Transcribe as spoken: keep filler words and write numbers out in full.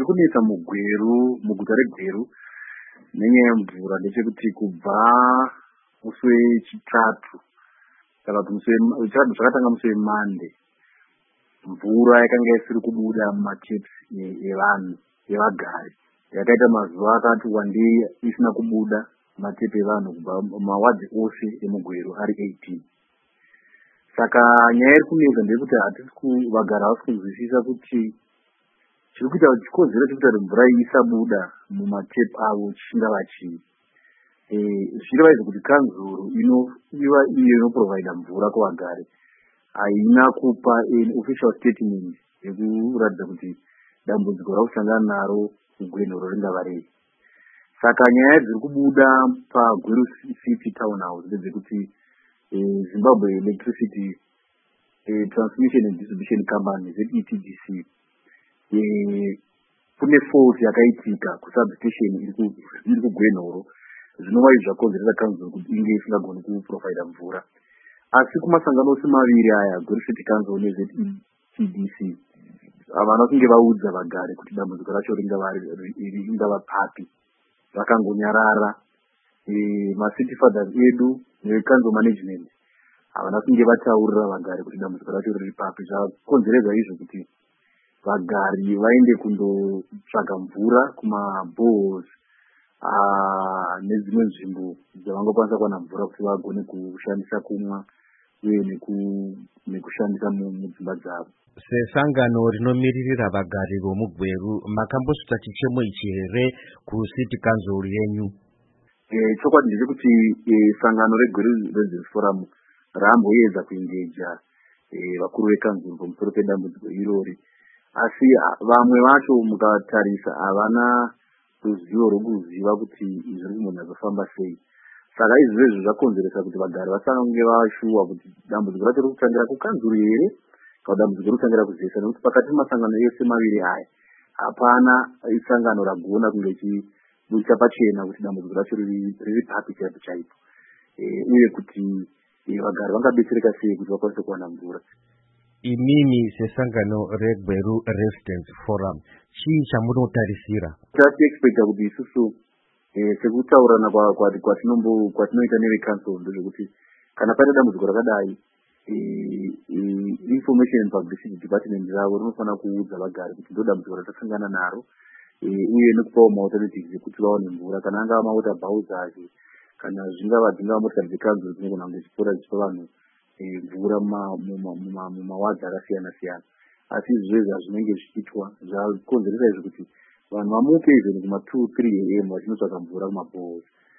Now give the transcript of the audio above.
kunetsa mugweru muguta reGweru nenyaya yemvura ndechekuti kubva musi wechitatu kana kuti musi wechitatu zvakatanga musi weMonday mvura yakanga isiri kubuda mumataps evanhu evagari yakaita mazuva akati wandei isina kubuda matape evanhu kubva mawadhi ose emugweru ari eighteen. Saka nyaya iri kunetsa ndeyekuti hatisi kuvagara havasi kunzwisisa kuti chiri kuita chikonzero chekuita kuti mvura isabuda mumatape avo chingava chii. Zvichireva izvo kuti kanzuru inova iyo inoprovhaida mvura kuvagari haina kupa official statement yekuratidza kuti dambudziko rakusangana naro mugwenhuro ringava rei. Saka nyaya dziri kubuda paGweru City Town House ndedzekuti Zimbabwe Electricity Transmission and Distribution Company Z E T D C kune fault yakaitika kusubstation iri kugwenhuro zvinova izvo zvakonzeresa kanzuru kuti inge isingagoni kuprovhaida mvura. Asi kumasangano ose maviri aya Gweru City Council ne Z E T D C havana kunge vaudza vagari kuti dambudziko racho ringava papi. Vakangonyarara macity fathers edu necouncil management havana kunge vataurira vagari kuti dambudziko racho riri papi. Zvakonzeresa izvo kuti vagari vaende kundotsvaga mvura kumaboreholes nedzimwe nzvimbo dzavangokwanisa kuwana mvura kuti vagone kushandisa kumwa uye nekushandisa mudzimba dzavo. Sesangano rinomiririra vagari vomugweru makambosvitsa chichemo ichi here kucity council yenyu? Chokwadi ndechekuti sangano reGweru Residents Forum ramboedza kuengeja vakuru vekanzuru pamusoro pedambudziko irori, asi vamwe vacho mukatarisa havana ruzivo rwokuziva kuti zviri kumbonyadzofamba sei. Saka izvozvo zvakonzeresa kuti vagari vasange vashuwa kuti dambudziko racho riri kutangira kukanzuru here kana dambudziko riri kutangira kuzesa, nekuti pakati pemasangano ese maviri aya hapana isangano ragona kunge chibusa pachena kuti dambudziko racho riri papi chaipo chaipo, uye kuti vagari vangabetsereka sei kuti vakwanise kuwana mvura. Imimi sesangano reGweru Residents Forum chii chamunotarisira? Tatiexpecta kuti isusu sekutaurana kwatinoita nevecouncil ndezvekuti kana paita dambudziko rakadai information and publicity department ravo rinofanira kuudza vagari kuti ndo dambudziko ratasangana naro, uye nekupawo maalternatives ekuti vaone mvura, kana angava mawater bowsers kana zvingava dzingava motikari dzekanzuru dzinogona kunge dzichipota dzichipa vanhu mvura mumawadzi akasiyana siyana. Asi izvozvo hazvinenge zvichiitwa zvakonzeresa izvo kuti vanhu vamuke izveni kuma two three a m vachinotsvaga mvura kumaboreholes.